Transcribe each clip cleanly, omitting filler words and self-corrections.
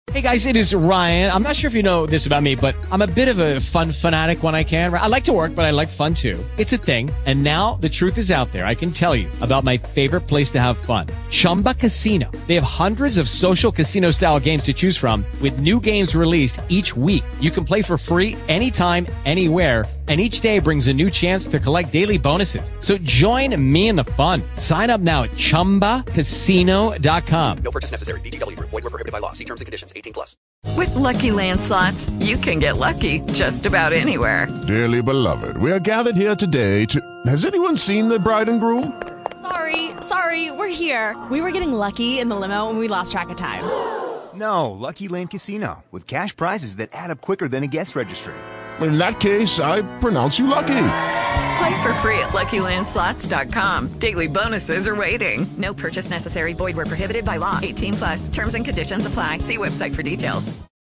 Hey guys, it is Ryan. I'm not sure if you know this about me, but I'm a bit of a fun fanatic when I can. I like to work, but I like fun too. It's a thing. And now the truth is out there. I can tell you about my favorite place to have fun. Chumba Casino. They have hundreds of social casino style games to choose from with new games released each week. You can play for free anytime, anywhere. And each day brings a new chance to collect daily bonuses. So join me in the fun. Sign up now at ChumbaCasino.com. No purchase necessary. VGW Group. Void where prohibited by law. See terms and conditions. 18+. With Lucky Land Slots, you can get lucky just about anywhere. Dearly beloved, we are gathered here today to... Has anyone seen the bride and groom? Sorry, we're here. We were getting lucky in the limo and we lost track of time. No, Lucky Land Casino. With cash prizes that add up quicker than a guest registry. In that case, I pronounce you lucky. Play for free at LuckyLandSlots.com. Daily bonuses are waiting. No purchase necessary. Void where prohibited by law. 18+. Terms and conditions apply. See website for details.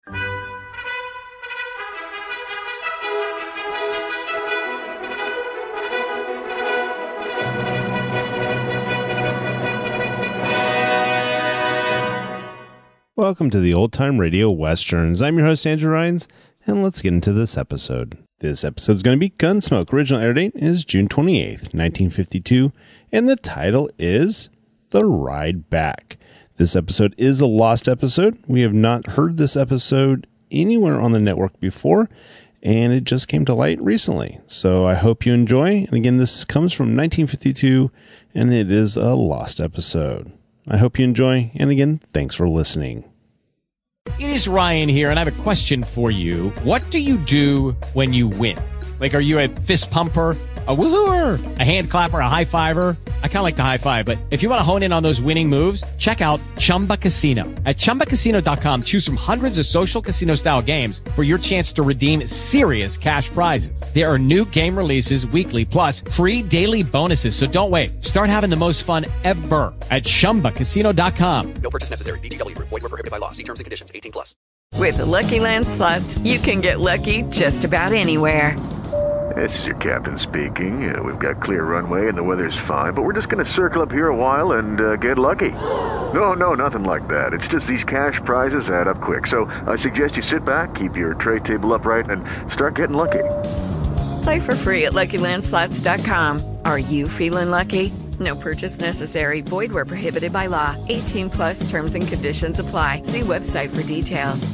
Welcome to the Old Time Radio Westerns. I'm your host, Andrew Rhynes, and let's get into this episode. This episode is going to be Gunsmoke. Original air date is June 28th, 1952, and the title is The Ride Back. This episode is a lost episode. We have not heard this episode anywhere on the network before, and it just came to light recently. So I hope you enjoy. And again, this comes from 1952, and it is a lost episode. I hope you enjoy, and again, thanks for listening. It is Ryan here, and I have a question for you. What do you do when you win? Like, are you a fist pumper, a woohooer, a hand clapper, a high fiver? I kind of like the high five, but if you want to hone in on those winning moves, check out Chumba Casino. At ChumbaCasino.com, choose from hundreds of social casino style games for your chance to redeem serious cash prizes. There are new game releases weekly, plus free daily bonuses. So don't wait. Start having the most fun ever at ChumbaCasino.com. No purchase necessary. VGW Group. Void where prohibited by law. See terms and conditions. 18+. With the Lucky Land Slots, you can get lucky just about anywhere. This is your captain speaking. We've got clear runway and the weather's fine, but we're just going to circle up here a while and get lucky. No, nothing like that. It's just these cash prizes add up quick. So I suggest you sit back, keep your tray table upright, and start getting lucky. Play for free at LuckyLandSlots.com. Are you feeling lucky? No purchase necessary. Void where prohibited by law. 18+ terms and conditions apply. See website for details.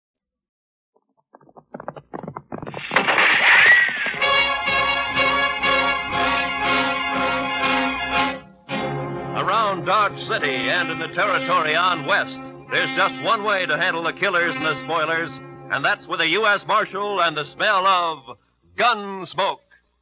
Around Dodge City and in the territory on west, there's just one way to handle the killers and the spoilers, and that's with a U.S. Marshal and the smell of gun smoke.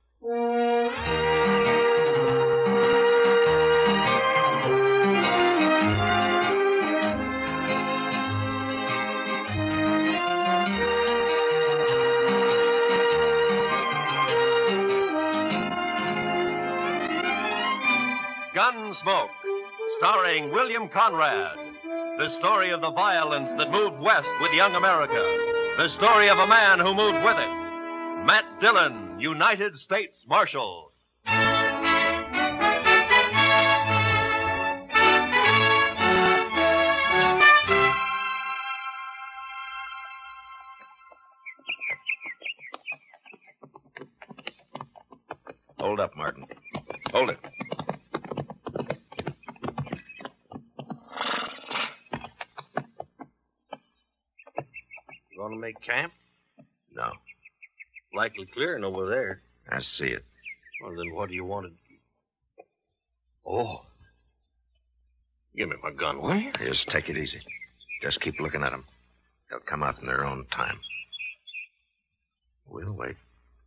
Gunsmoke, starring William Conrad. The story of the violence that moved west with young America. The story of a man who moved with it. Matt Dillon, United States Marshal. Hold up, Martin. Hold it. Want to make camp? No. Likely clearing over there. I see it. Well, then what do you want to do? Oh. Give me my gun, will you? Just take it easy. Just keep looking at them. They'll come out in their own time. We'll wait.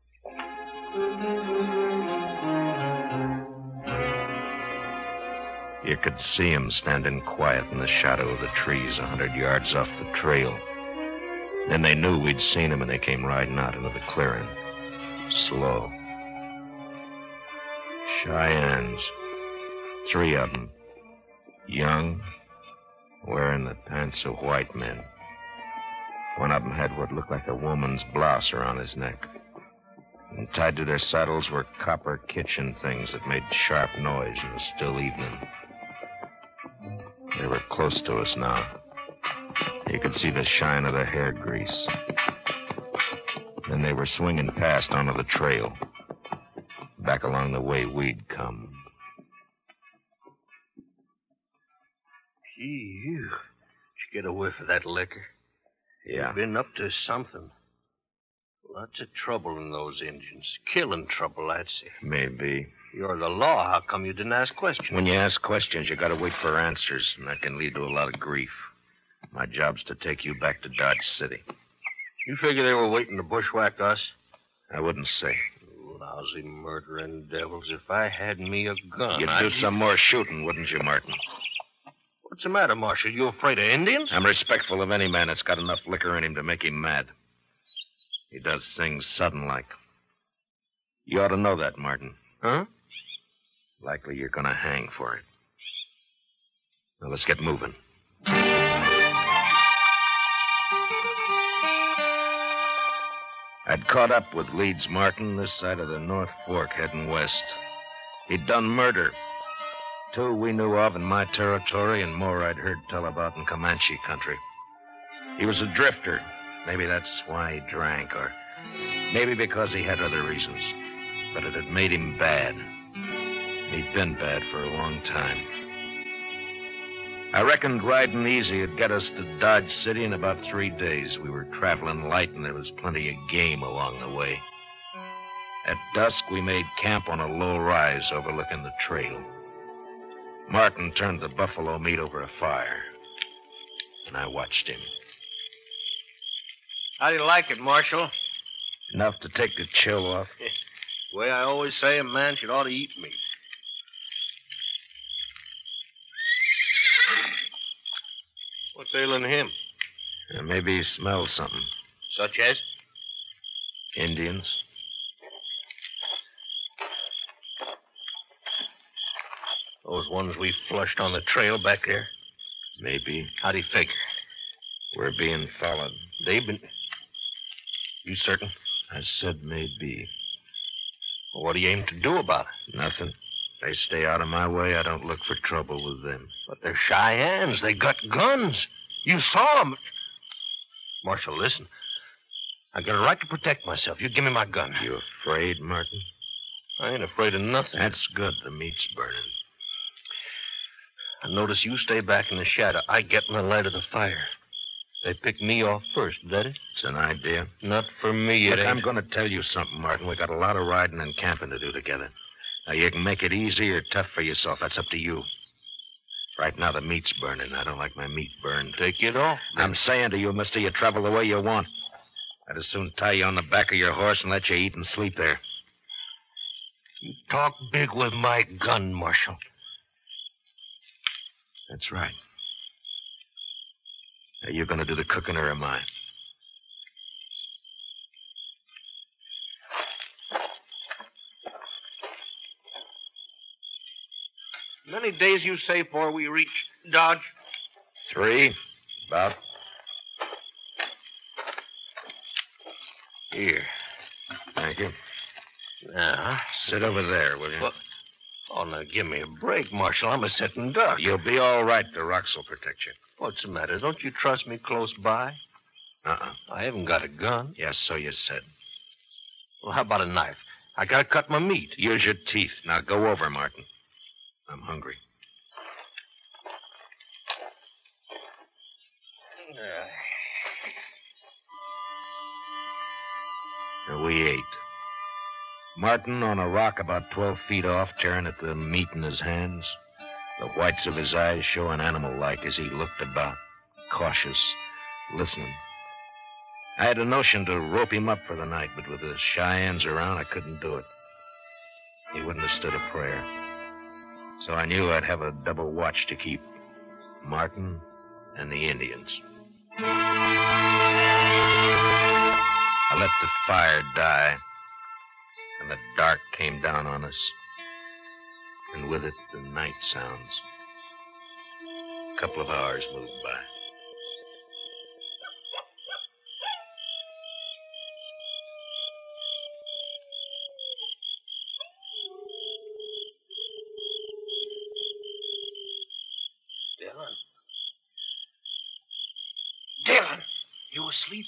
You could see him standing quiet in the shadow of the trees 100 yards off the trail. Then they knew we'd seen him and they came riding out into the clearing. Slow. Cheyennes. 3 of them. Young. Wearing the pants of white men. One of them had what looked like a woman's blouse around his neck. And tied to their saddles were copper kitchen things that made sharp noise in the still evening. They were close to us now. You could see the shine of the hair grease. Then they were swinging past onto the trail, back along the way we'd come. Gee, you get a whiff of that liquor. Yeah. You've been up to something. Lots of trouble in those Indians. Killing trouble, I'd say. Maybe. You're the law. How come you didn't ask questions? When you ask questions, you gotta wait for answers, and that can lead to a lot of grief. My job's to take you back to Dodge City. You figure they were waiting to bushwhack us? I wouldn't say. Lousy murdering devils. If I had me a gun, You'd do some more shooting, wouldn't you, Martin? What's the matter, Marshal? You afraid of Indians? I'm respectful of any man that's got enough liquor in him to make him mad. He does things sudden-like. You ought to know that, Martin. Huh? Likely you're gonna hang for it. Now, let's get moving. I'd caught up with Leeds Martin this side of the North Fork heading west. He'd done murder. 2 we knew of in my territory and more I'd heard tell about in Comanche country. He was a drifter. Maybe that's why he drank, or maybe because he had other reasons. But it had made him bad. He'd been bad for a long time. I reckoned riding easy would get us to Dodge City in about 3 days. We were traveling light, and there was plenty of game along the way. At dusk, we made camp on a low rise overlooking the trail. Martin turned the buffalo meat over a fire, and I watched him. How do you like it, Marshal? Enough to take the chill off. The way I always say, a man should ought to eat meat. What's ailing him? Maybe he smells something. Such as? Indians. Those ones we flushed on the trail back there? Maybe. How'd he figure? We're being followed. They've been... You certain? I said maybe. Well, what do you aim to do about it? Nothing. They stay out of my way. I don't look for trouble with them. But they're Cheyennes. They got guns. You saw them. Marshal, listen. I got a right to protect myself. You give me my gun. You afraid, Martin? I ain't afraid of nothing. That's good. The meat's burning. I notice you stay back in the shadow. I get in the light of the fire. They pick me off first, that it? It's an idea. Not for me, Look, I'm going to tell you something, Martin. We got a lot of riding and camping to do together. Now, you can make it easy or tough for yourself. That's up to you. Right now, the meat's burning. I don't like my meat burned. Take it off. I'm saying to you, mister, you travel the way you want. I'd as soon tie you on the back of your horse and let you eat and sleep there. You talk big with my gun, Marshal. That's right. Are you going to do the cooking or am I? Many days you say before we reach Dodge? 3, about. Here. Thank you. Now. Sit over there, will you? Well, oh, now give me a break, Marshal. I'm a sitting duck. You'll be all right. The rocks will protect you. What's the matter? Don't you trust me close by? I haven't got a gun. Yes, so you said. Well, how about a knife? I gotta cut my meat. Use your teeth. Now go over, Martin. I'm hungry. We ate. Martin on a rock about 12 feet off, tearing at the meat in his hands. The whites of his eyes showing animal-like as he looked about, cautious, listening. I had a notion to rope him up for the night, but with the Cheyennes around, I couldn't do it. He wouldn't have stood a prayer. So I knew I'd have a double watch to keep. Martin and the Indians. I let the fire die, and the dark came down on us. And with it, the night sounds. A couple of hours moved by. You asleep?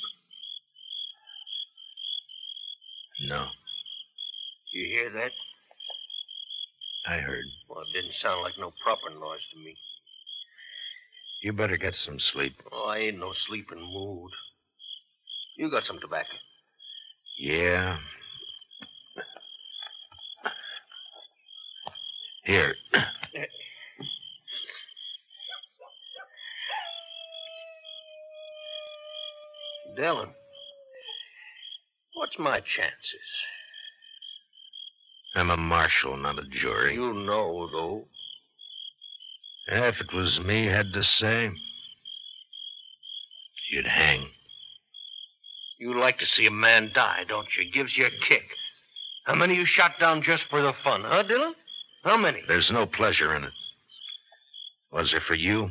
No, You hear that? I heard. Well, it didn't sound like no proper noise to me. You better get some sleep. Oh, I ain't no sleeping mood. You got some tobacco? Yeah. Here. Dillon, what's my chances? I'm a marshal, not a jury. You know, though. If it was me had to say, you'd hang. You like to see a man die, don't you? Gives you a kick. How many you shot down just for the fun, huh, Dillon? How many? There's no pleasure in it. Was there for you?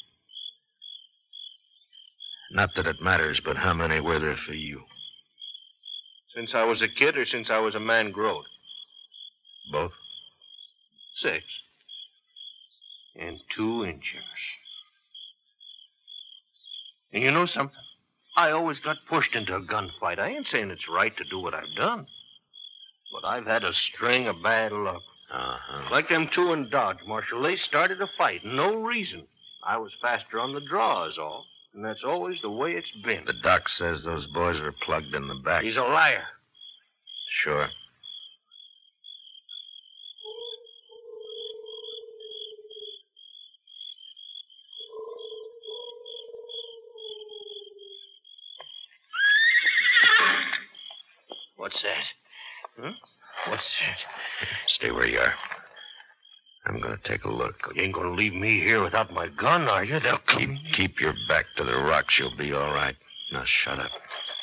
Not that it matters, but how many were there for you? Since I was a kid or since I was a man growed? Both. 6. And 2 inches. And you know something? I always got pushed into a gunfight. I ain't saying it's right to do what I've done. But I've had a string of bad luck. Uh-huh. Like them 2 in Dodge, Marshal. They started a fight. No reason. I was faster on the draw is all. And that's always the way it's been. The doc says those boys are plugged in the back. He's a liar. Sure. What's that? Huh? What's that? Stay where you are. I'm going to take a look. You ain't going to leave me here without my gun, are you? They'll come. Keep your back to the rocks. You'll be all right. Now, shut up.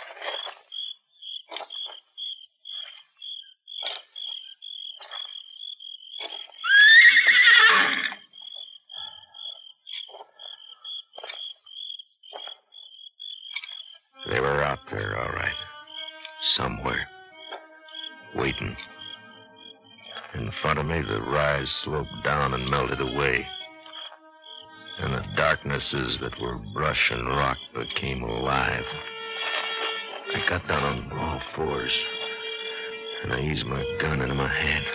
They were out there, all right. Somewhere. Waiting. In front of me, the rise sloped down and melted away. And the darknesses that were brush and rock became alive. I got down on all fours, and I eased my gun into my hand.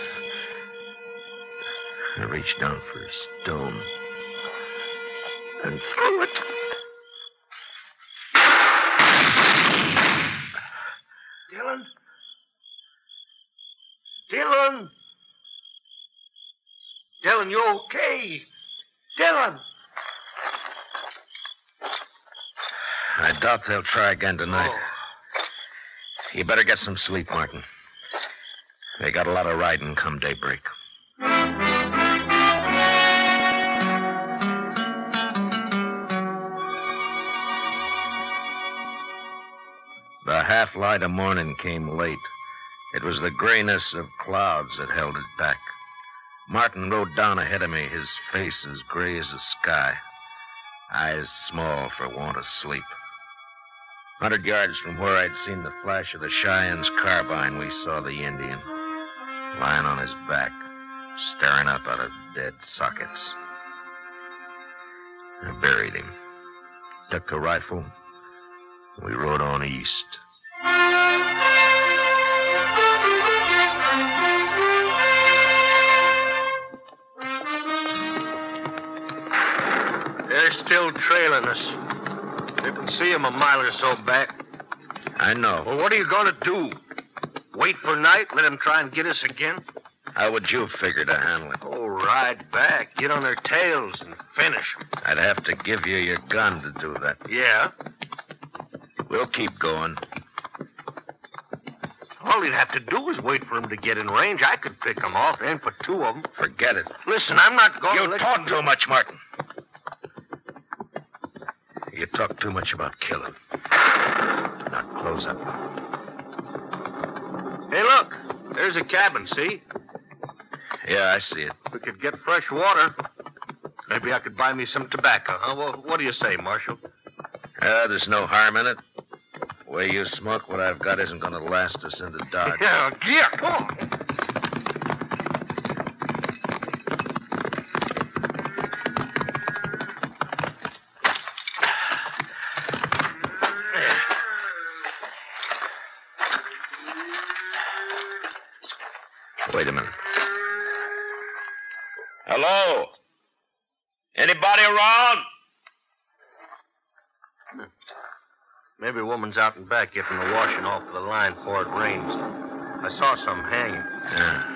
I reached down for a stone and threw it. Dillon? Dillon? Dillon, you okay? Dillon! I doubt they'll try again tonight. You better get some sleep, Martin. They got a lot of riding come daybreak. The half-light of morning came late. It was the grayness of clouds that held it back. Martin rode down ahead of me, his face as gray as the sky, eyes small for want of sleep. 100 yards from where I'd seen the flash of the Cheyenne's carbine, we saw the Indian, lying on his back, staring up out of dead sockets. I buried him, took the rifle, and we rode on east. They're still trailing us. You can see them a mile or so back. I know. Well, what are you going to do? Wait for night? Let them try and get us again? How would you figure to handle it? Oh, ride back, get on their tails, and finish them. I'd have to give you your gun to do that. Yeah? We'll keep going. All you'd have to do is wait for them to get in range. I could pick them off, and for 2 of them. Forget it. Listen, I'm not going to You talk too much, Martin. You talk too much about killing. Now close up. Hey, look. There's a cabin, see? Yeah, I see it. We could get fresh water. Maybe I could buy me some tobacco, huh? Well, what do you say, Marshal? There's no harm in it. The way you smoke, what I've got isn't going to last us into Dodge. Yeah, come on. Wait a minute. Hello? Anybody around? Maybe a woman's out and back getting the washing off of the line before it rains. I saw some hanging. Yeah.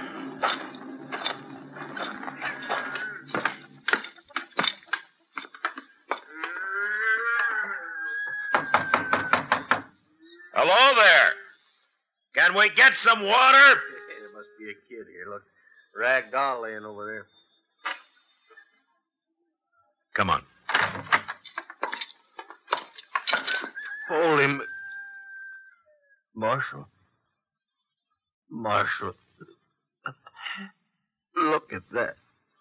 Hello there. Can we get some water? There must be a kid here. Look, rag doll laying over there. Come on. Holy Marshal. Look at that.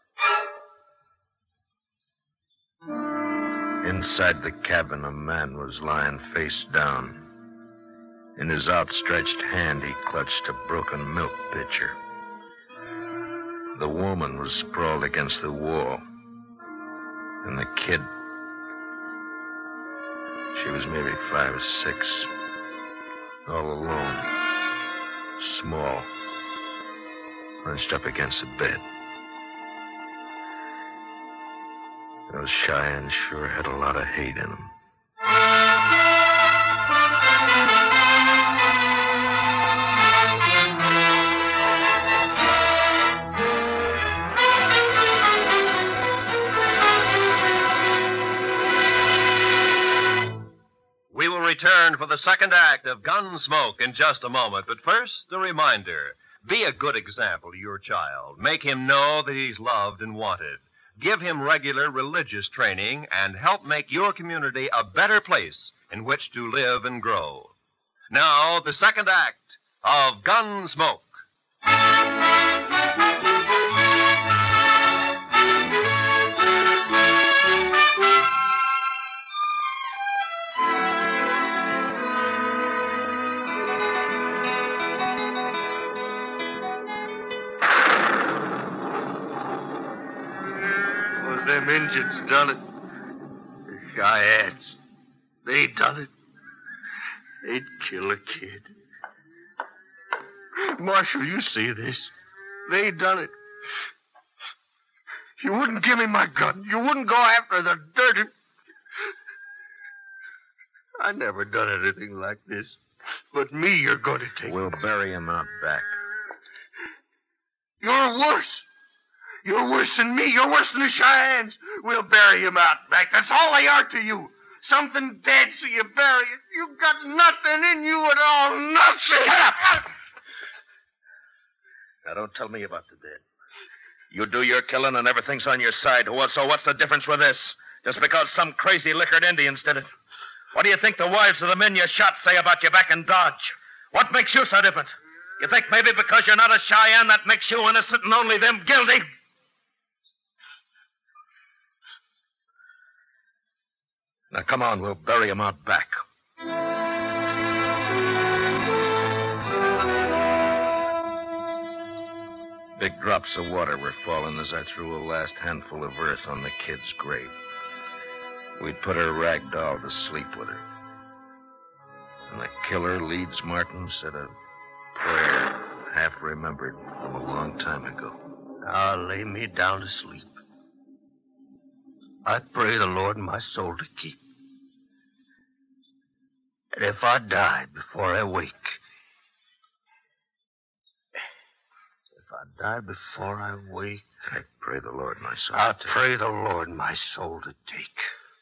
Inside the cabin, a man was lying face down. In his outstretched hand, he clutched a broken milk pitcher. The woman was sprawled against the wall. And the kid, she was maybe 5 or 6, all alone, small, hunched up against the bed. Those Cheyennes sure had a lot of hate in them. We will return for the second act of Gunsmoke in just a moment. But first, a reminder. Be a good example to your child. Make him know that he's loved and wanted. Give him regular religious training and help make your community a better place in which to live and grow. Now, the second act of Gunsmoke. Them Injuns done it. The Cheyennes. They done it. They'd kill a kid. Marshal, you see this. They done it. You wouldn't give me my gun. You wouldn't go after the dirty... I never done anything like this. But me, you're going to take... We'll bury him out back. You're worse. You're worse than me. You're worse than the Cheyennes. We'll bury him out back. That's all they are to you. Something dead, so you bury it. You've got nothing in you at all. Nothing. Shut up! Now, don't tell me about the dead. You do your killing and everything's on your side. So what's the difference with this? Just because some crazy liquored Indians did it. What do you think the wives of the men you shot say about you back in Dodge? What makes you so different? You think maybe because you're not a Cheyenne that makes you innocent and only them guilty? Now, come on, we'll bury him out back. Big drops of water were falling as I threw a last handful of earth on the kid's grave. We'd put her rag doll to sleep with her. And the killer, Leeds Martin, said a prayer half remembered from a long time ago. I'll lay me down to sleep. I pray the Lord my soul to keep. And if I die before I wake, I pray the Lord my soul to take.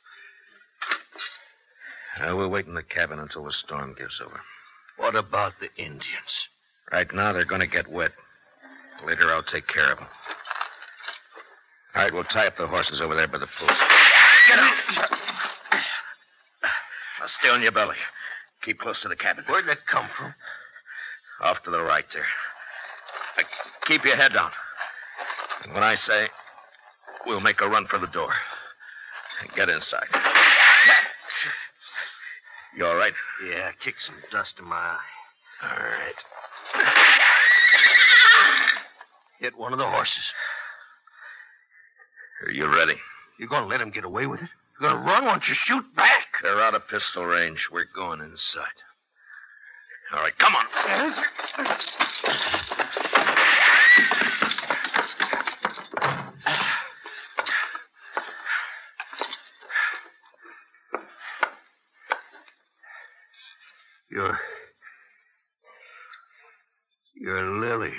We'll wait in the cabin until the storm gives over. What about the Indians? Right now, they're going to get wet. Later, I'll take care of them. All right, we'll tie up the horses over there by the post. Get out! Now, stay on your belly. Keep close to the cabin. Where'd that come from? Off to the right there. Keep your head down. And when I say, we'll make a run for the door. Get inside. You all right? Yeah, kick some dust in my eye. All right. Hit one of the horses. Are you ready? You gonna let him get away with it? You gonna run? Why don't you shoot back? They're out of pistol range. We're going inside. All right, come on. You're Lily.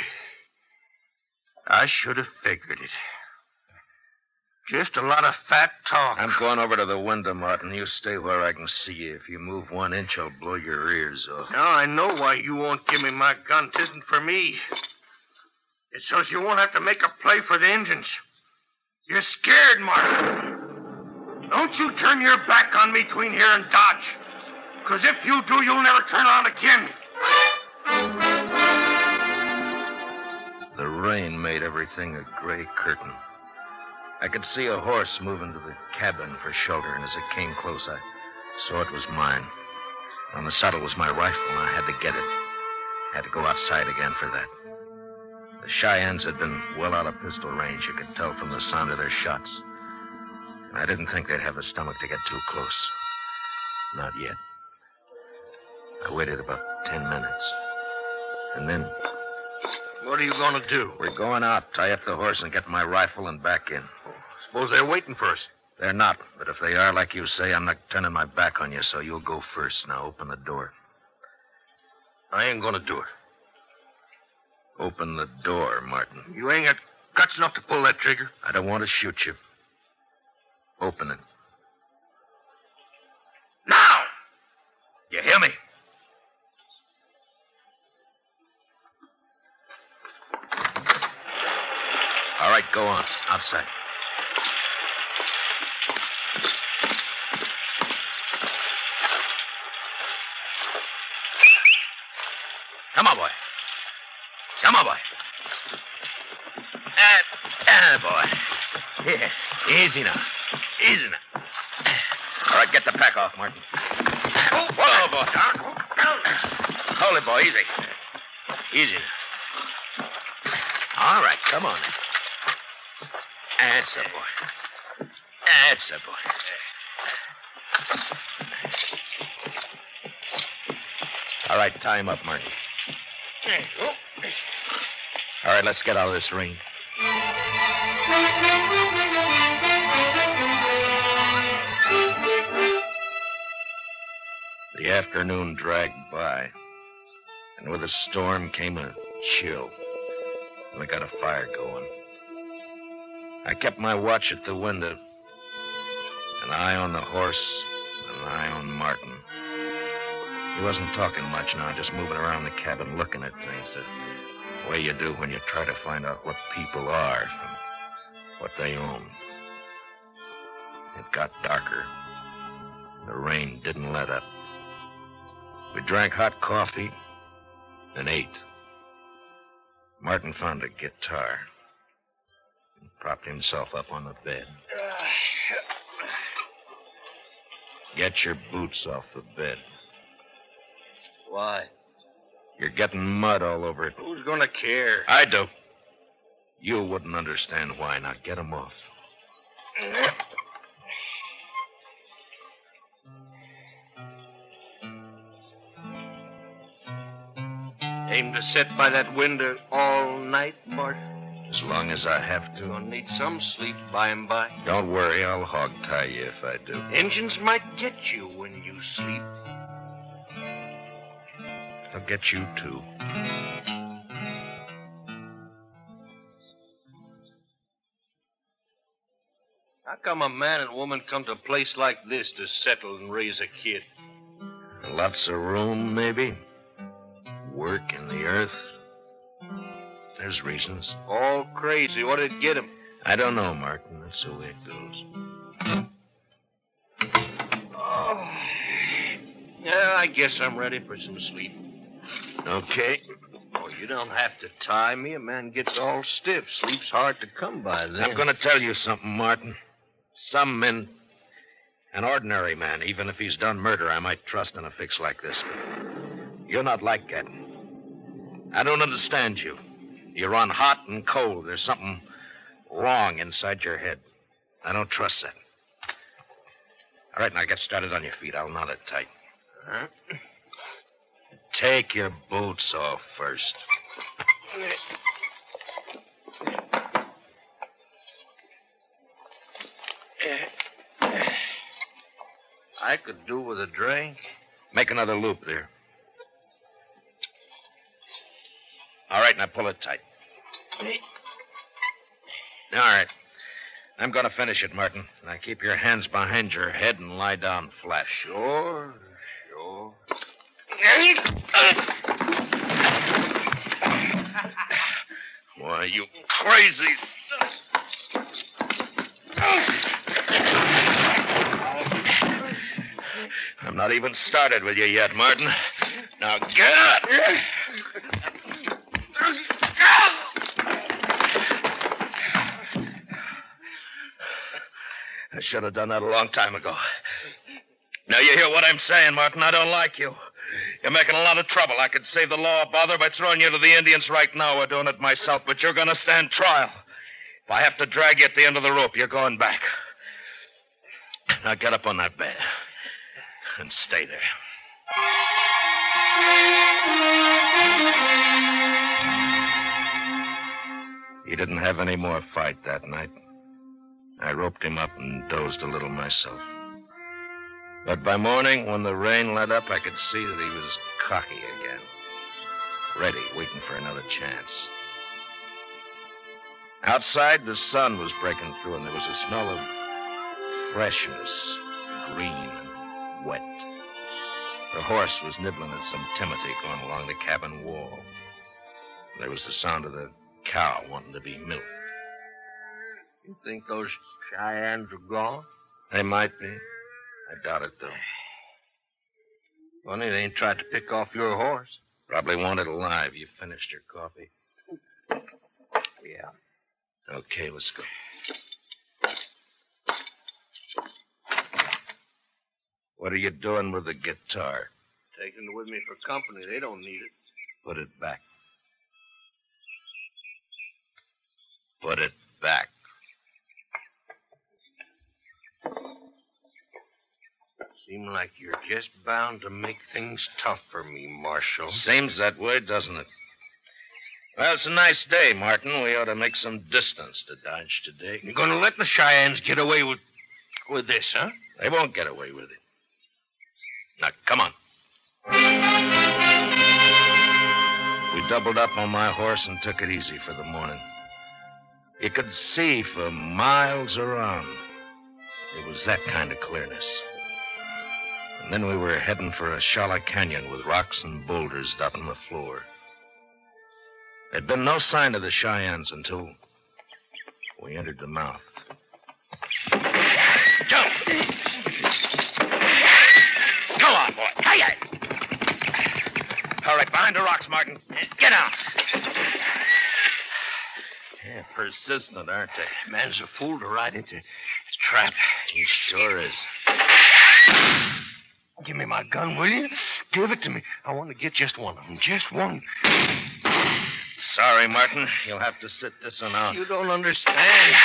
I should have figured it. Just a lot of fat talk. I'm going over to the window, Martin. You stay where I can see you. If you move 1 inch, I'll blow your ears off. Now I know why you won't give me my gun. 'Tisn't for me. It's so you won't have to make a play for the engines. You're scared, Marshal. Don't you turn your back on me between here and Dodge. Because if you do, you'll never turn around again. The rain made everything a gray curtain. I could see a horse moving to the cabin for shelter, and as it came close, I saw it was mine. On the saddle was my rifle, and I had to get it. I had to go outside again for that. The Cheyennes had been well out of pistol range. You could tell from the sound of their shots. And I didn't think they'd have the stomach to get too close. Not yet. I waited about 10 minutes. And then... What are you going to do? We're going out, tie up the horse, and get my rifle and back in. Suppose they're waiting for us. They're not, but if they are, like you say, I'm not turning my back on you, so you'll go first. Now open the door. I ain't going to do it. Open the door, Martin. You ain't got guts enough to pull that trigger. I don't want to shoot you. Open it. Now! You hear me? All right, go on. Outside. Come on, boy. Come on, boy. Boy. Here. Easy now. Easy now. All right, get the pack off, Martin. Whoa, boy. Down. Hold it, boy. Easy. Easy now. All right, come on then. That's it, boy. That's it, boy. All right, tie him up, Martin. All right, let's get out of this rain. The afternoon dragged by, and with a storm came a chill. And I got a fire going. I kept my watch at the window, an eye on the horse, an eye on Martin. He wasn't talking much now, just moving around the cabin looking at things the way you do when you try to find out what people are and what they own. It got darker. The rain didn't let up. We drank hot coffee and ate. Martin found a guitar and propped himself up on the bed. Get your boots off the bed. Why? You're getting mud all over it. Who's going to care? I do. You wouldn't understand why. Now get them off. Aim to sit by that window all night, Marshal? As long as I have to. You'll need some sleep by and by. Don't worry, I'll hog-tie you if I do. Engines might get you when you sleep. I'll get you, too. How come a man and woman come to a place like this to settle and raise a kid? Lots of room, maybe. Work in the earth. There's reasons. All crazy. What'd it get him? I don't know, Martin. That's the way it goes. Oh. Yeah, I guess I'm ready for some sleep. Okay. Oh, you don't have to tie me. A man gets all stiff. Sleep's hard to come by then. I'm going to tell you something, Martin. Some men, an ordinary man, even if he's done murder, I might trust in a fix like this. But you're not like that. I don't understand you. You run hot and cold. There's something wrong inside your head. I don't trust that. All right, now get started on your feet. I'll knot it tight. Huh? Take your boots off first. could do with a drink? Make another loop there. All right, now pull it tight. All right. I'm going to finish it, Martin. Now keep your hands behind your head and lie down flat. Sure. Why, you crazy son. I'm not even started with you yet, Martin. Now get up. I should have done that a long time ago. Now you hear what I'm saying, Martin. I don't like you. You're making a lot of trouble. I could save the law a bother by throwing you to the Indians right now or doing it myself, but you're going to stand trial. If I have to drag you at the end of the rope, you're going back. Now get up on that bed and stay there. He didn't have any more fight that night. I roped him up and dozed a little myself. But by morning, when the rain let up, I could see that he was cocky again. Ready, waiting for another chance. Outside, the sun was breaking through, and there was a smell of freshness, green and wet. The horse was nibbling at some timothy going along the cabin wall. There was the sound of the cow wanting to be milked. You think those Cheyennes are gone? They might be. I doubt it, though. Funny they ain't tried to pick off your horse. Probably want it alive. You finished your coffee? Yeah. Okay, let's go. What are you doing with the guitar? Taking it with me for company. They don't need it. Put it back. Put it back. Seem like you're just bound to make things tough for me, Marshal. Seems that way, doesn't it? Well, it's a nice day, Martin. We ought to make some distance to Dodge today. You're going to let the Cheyennes get away with this, huh? They won't get away with it. Now, come on. We doubled up on my horse and took it easy for the morning. You could see for miles around. It was that kind of clearness. And then we were heading for a shallow canyon with rocks and boulders dotting the floor. There'd been no sign of the Cheyennes until we entered the mouth. Jump! Come on, boy. Hi-yi! All right, behind the rocks, Martin. Get down. Yeah, persistent, aren't they? Man's a fool to ride into a trap. He sure is. Give me my gun, will you? Give it to me. I want to get just one of them. Just one. Sorry, Martin. You'll have to sit this one out. You don't understand.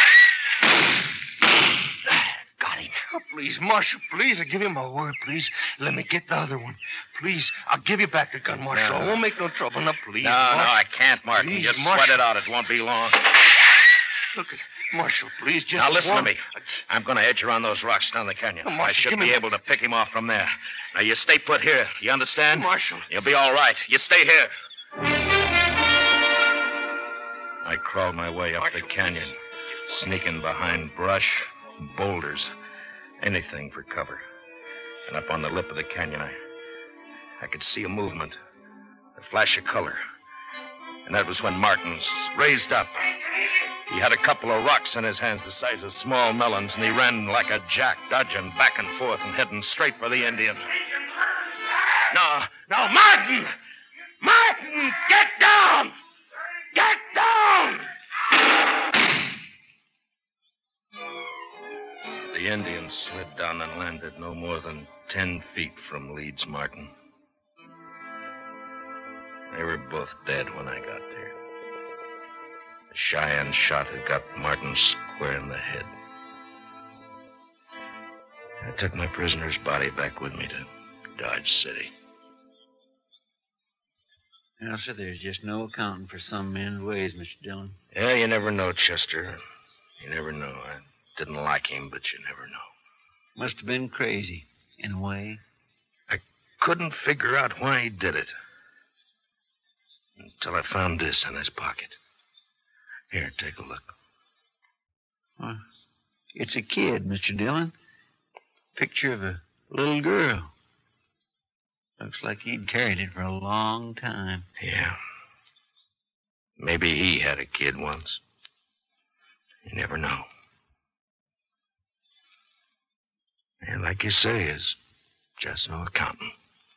Got him. Oh, please, Marshal, please. I give you my word, please. Let me get the other one. Please. I'll give you back the gun, Marshal. No. I won't make no trouble. Now, please. No, I can't, Martin. Please, Just Marshal. sweat it out. It won't be long. Look at Marshal, please. Just Now, listen one. to me. I'm going to edge around those rocks down the canyon. Oh, Marshal, I should give me be my- able to pick him off from there. Now, you stay put here. You understand? Marshal. You'll be all right. You stay here. I crawled my way up the canyon, sneaking behind brush, boulders, anything for cover. And up on the lip of the canyon, I could see a movement, a flash of color. And that was when Martin's raised up. He had a couple of rocks in his hands the size of small melons, and he ran like a jack, dodging back and forth and heading straight for the Indian. No, Martin! Martin, get down! Get down! The Indian slid down and landed no more than 10 feet from Leeds Martin. They were both dead when I got there. The Cheyenne shot had got Martin square in the head. I took my prisoner's body back with me to Dodge City. Now, sir, there's just no accounting for some men's ways, Mr. Dillon. Yeah, you never know, Chester. You never know. I didn't like him, but you never know. Must have been crazy. in a way. I couldn't figure out why he did it. Until I found this in his pocket. Here, take a look. Well, it's a kid, Mr. Dillon. Picture of a little girl. Looks like he'd carried it for a long time. Yeah. Maybe he had a kid once. You never know. And like you say, is just no accountant.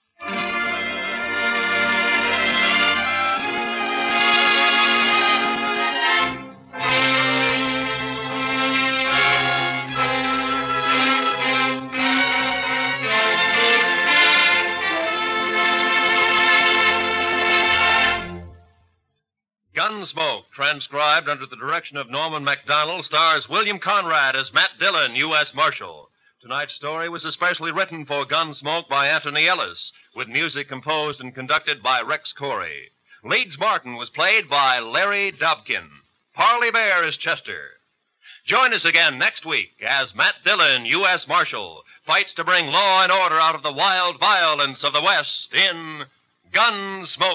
Gunsmoke, transcribed under the direction of Norman Macdonald, stars William Conrad as Matt Dillon, U.S. Marshal. Tonight's story was especially written for Gunsmoke by Anthony Ellis, with music composed and conducted by Rex Corey. Leeds Martin was played by Larry Dobkin. Parley Bear is Chester. Join us again next week as Matt Dillon, U.S. Marshal, fights to bring law and order out of the wild violence of the West in Gunsmoke.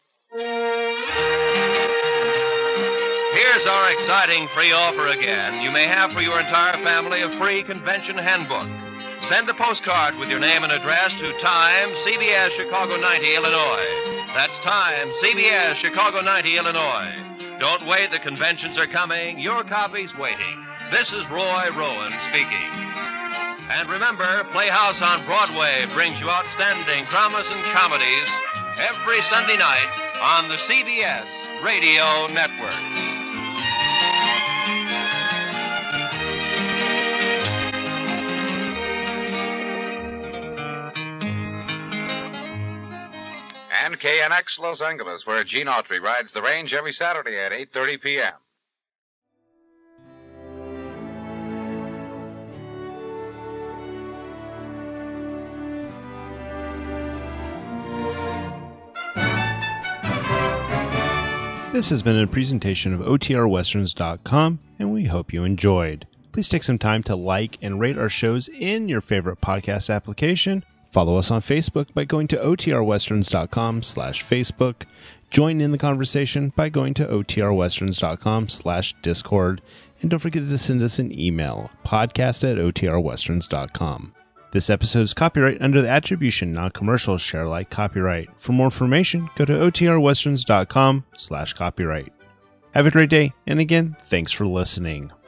Here's our exciting free offer again. You may have for your entire family a free convention handbook. Send a postcard with your name and address to Time, CBS, Chicago 90, Illinois. That's Time, CBS, Chicago 90, Illinois. Don't wait, the conventions are coming. Your copy's waiting. This is Roy Rowan speaking. And remember, Playhouse on Broadway brings you outstanding dramas and comedies every Sunday night on the CBS Radio Network. And KNX Los Angeles, where Gene Autry rides the range every Saturday at 8:30 p.m. This has been a presentation of OTRWesterns.com, and we hope you enjoyed. Please take some time to like and rate our shows in your favorite podcast application. Follow us on Facebook by going to OTRWesterns.com/Facebook. Join in the conversation by going to OTRWesterns.com/Discord. And don't forget to send us an email, podcast@OTRWesterns.com. This episode is copyright under the Attribution Non-Commercial Share Alike copyright. For more information, go to OTRWesterns.com/copyright. Have a great day, and again, thanks for listening.